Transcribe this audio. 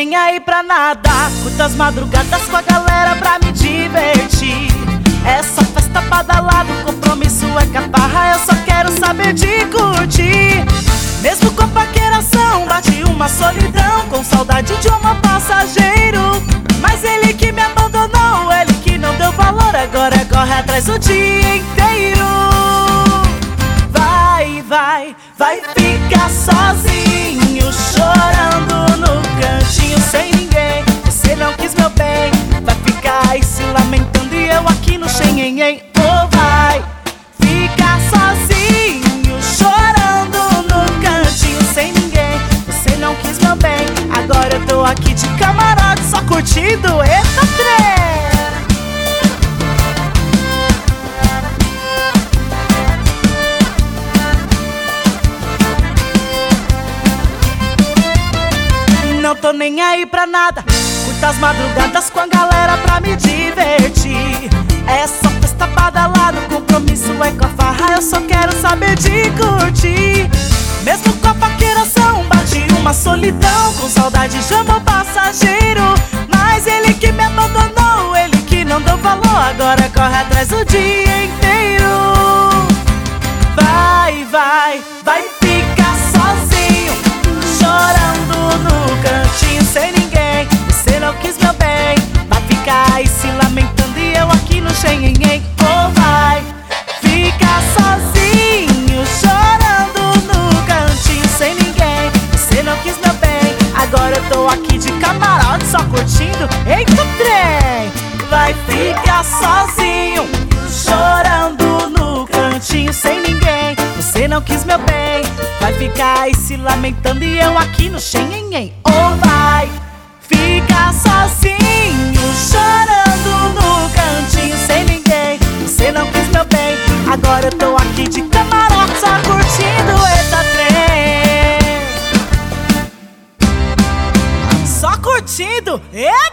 nem aí pra nada. Curto as madrugadas com a galera pra me divertir. Essa festa badalada, o compromisso é caparra. Eu só quero saber de curtir. Mesmo com paqueração, bate uma solidão, com saudade de um passageiro. Mas ele que me abandonou, ele que não deu valor, agora corre atrás o dia inteiro. Vai ficar sozinho, chorando no cantinho, sem ninguém. Você não quis meu bem, vai ficar aí se lamentando e eu aqui no xenhenhen. Oh, vai ficar sozinho, chorando no cantinho, sem ninguém. Você não quis meu bem, agora eu tô aqui de camarote, só curtindo. Eita trem! Não tô nem aí pra nada, curto as madrugadas com a galera pra me divertir. Essa festa badalada, o compromisso é com a farra. Eu só quero saber de curtir. Mesmo com a paqueração, bate uma solidão, com saudade chama o passageiro. Mas ele que me abandonou, ele que não deu valor, agora corre atrás o dia inteiro. Vai ficar sozinho, chorando no cantinho, sem ninguém. Você não quis meu bem, vai ficar aí se lamentando e eu aqui no xenhenhen. Oh, vai ficar sozinho, chorando no cantinho, sem ninguém. Você não quis meu bem, agora eu tô aqui de camarote, só curtindo. Eita trem! Vai ficar sozinho, chorando no cantinho, sem ninguém. Você não quis meu bem, vai ficar aí se lamentando e eu aqui no xenhenhen. Oh, vai ficar sozinho, chorando no cantinho, sem ninguém. Você não quis meu bem, agora eu tô aqui de camarote, só curtindo. Eita trem! Só curtindo. Eita!